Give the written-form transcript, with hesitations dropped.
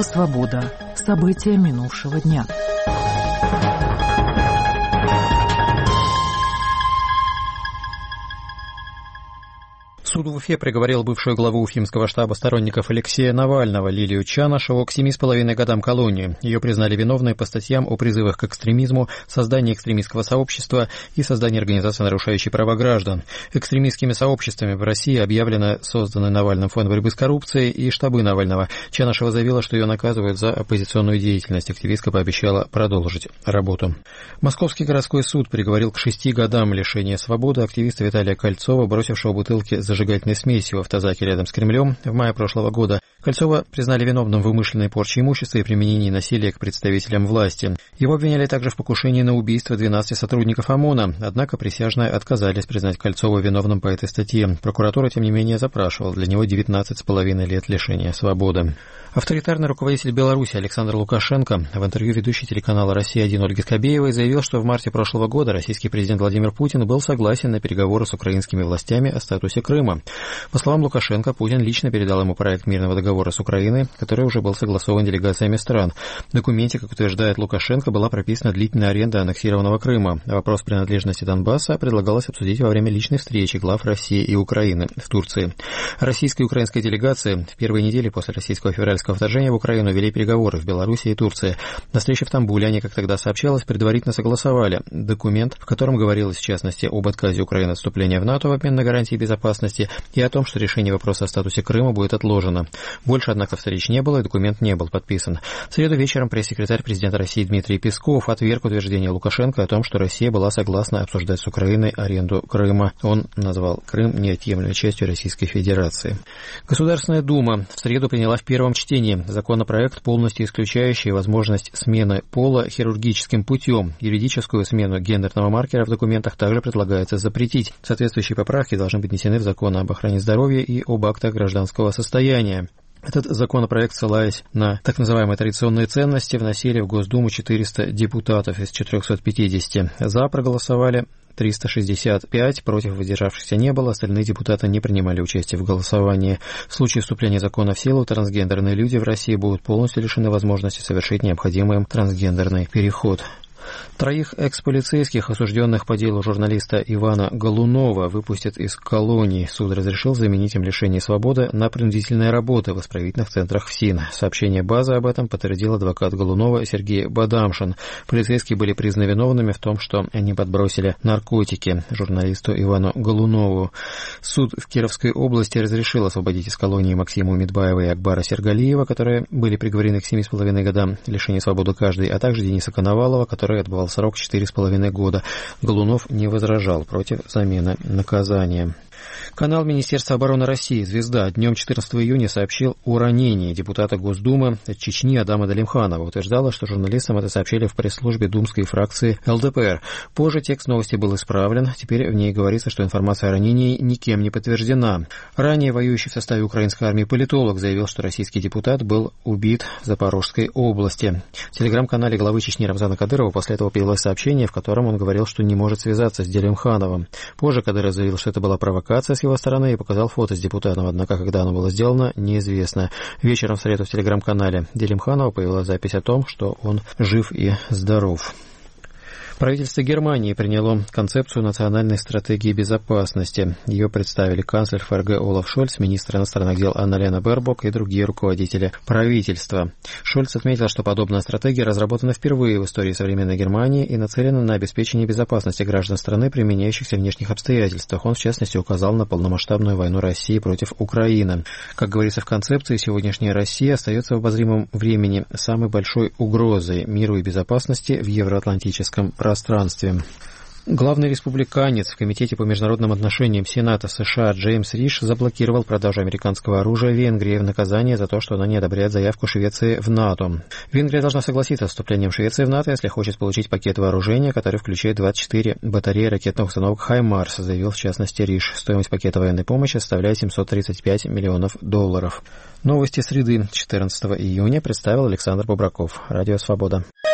«Свобода». События минувшего дня. Суд в Уфе приговорил бывшую главу уфимского штаба сторонников Алексея Навального Лилию Чанышеву к 7,5 годам колонии. Ее признали виновной по статьям о призывах к экстремизму, создании экстремистского сообщества и создании организации, нарушающей права граждан. Экстремистскими сообществами в России объявлено созданный Навальным фонд борьбы с коррупцией и штабы Навального. Чанышева заявила, что ее наказывают за оппозиционную деятельность. Активистка пообещала продолжить работу. Московский городской суд приговорил к 6 годам лишения свободы активиста Виталия Кольцова, бросившего бутылки зажигательной смеси в автозаке рядом с Кремлем в мае прошлого года. Кольцова признали виновным в умышленной порче имущества и применении насилия к представителям власти. Его обвиняли также в покушении на убийство 12 сотрудников ОМОНа, однако присяжные отказались признать Кольцова виновным по этой статье. Прокуратура, тем не менее, запрашивала для него 19,5 лет лишения свободы. Авторитарный руководитель Беларуси Александр Лукашенко в интервью ведущей телеканала «Россия-1» Ольги Скобеевой заявил, что в марте прошлого года российский президент Владимир Путин был согласен на переговоры с украинскими властями о статусе Крыма. По словам Лукашенко, Путин лично передал ему проект мирного договора с Украиной, который уже был согласован делегациями стран. В документе, как утверждает Лукашенко, была прописана длительная аренда аннексированного Крыма. Вопрос принадлежности Донбасса предлагалось обсудить во время личной встречи глав России и Украины в Турции. Российская и украинская делегации в первые недели после российского февральского вторжения в Украину вели переговоры в Беларуси и Турции. На встрече в Стамбуле они, как тогда сообщалось, предварительно согласовали документ, в котором говорилось, в частности, об отказе Украины от вступления в НАТО в обмен на гарантии безопасности и о том, что решение вопроса о статусе Крыма будет отложено. Больше, однако, встреч не было, и документ не был подписан. В среду вечером пресс-секретарь президента России Дмитрий Песков отверг утверждение Лукашенко о том, что Россия была согласна обсуждать с Украиной аренду Крыма. Он назвал Крым неотъемлемой частью Российской Федерации. Государственная Дума в среду приняла в первом чтении законопроект, полностью исключающий возможность смены пола хирургическим путем. Юридическую смену гендерного маркера в документах также предлагается запретить. Соответствующие поправки должны быть внесены в закон об охране здоровья и об актах гражданского состояния. Этот законопроект, ссылаясь на так называемые традиционные ценности, вносили в Госдуму 400 депутатов из 450. За проголосовали 365, против воздержавшихся не было, остальные депутаты не принимали участие в голосовании. В случае вступления закона в силу трансгендерные люди в России будут полностью лишены возможности совершить необходимый им трансгендерный переход. 3 экс-полицейских, осужденных по делу журналиста Ивана Голунова, выпустят из колоний. Суд разрешил заменить им лишение свободы на принудительные работы в исправительных центрах ФСИН. Сообщение «Базы» об этом подтвердил адвокат Голунова Сергей Бадамшин. Полицейские были признаны виновными в том, что они подбросили наркотики журналисту Ивану Голунову. Суд в Кировской области разрешил освободить из колонии Максиму Медбаева и Акбара Сергалиева, которые были приговорены к 7,5 годам лишения свободы каждый, а также Дениса Коновалова, который отбывал срок 4,5 года. Голунов не возражал против замены наказания. Канал Министерства обороны России «Звезда» днем 14 июня сообщил о ранении депутата Госдумы Чечни Адама Далимханова. Утверждала, что журналистам это сообщили в пресс-службе думской фракции ЛДПР. Позже текст новости был исправлен. Теперь в ней говорится, что информация о ранении никем не подтверждена. Ранее воюющий в составе украинской армии политолог заявил, что российский депутат был убит в Запорожской области. В телеграм-канале главы Чечни Рамзана Кадырова после этого появилось сообщение, в котором он говорил, что не может связаться с Далимхановым. Позже Кадыров заявил, что это была провокация с его стороны и показал фото с депутатом, однако когда оно было сделано, неизвестно. Вечером в среду в телеграм-канале Далимханова появилась запись о том, что он жив и здоров. Правительство Германии приняло концепцию национальной стратегии безопасности. Ее представили канцлер ФРГ Олаф Шольц, министр иностранных дел Анна-Лена Бербок и другие руководители правительства. Шольц отметил, что подобная стратегия разработана впервые в истории современной Германии и нацелена на обеспечение безопасности граждан страны при меняющихся внешних обстоятельствах. Он, в частности, указал на полномасштабную войну России против Украины. Как говорится в концепции, сегодняшняя Россия остается в обозримом времени самой большой угрозой миру и безопасности в евроатлантическом пространстве. Главный республиканец в Комитете по международным отношениям Сената США Джеймс Риш заблокировал продажу американского оружия Венгрии в наказание за то, что она не одобряет заявку Швеции в НАТО. Венгрия должна согласиться с вступлением Швеции в НАТО, если хочет получить пакет вооружения, который включает 24 батареи ракетных установок «Хаймарс», заявил в частности Риш. Стоимость пакета военной помощи составляет $735 миллионов. Новости среды 14 июня представил Александр Бубраков. Радио «Свобода».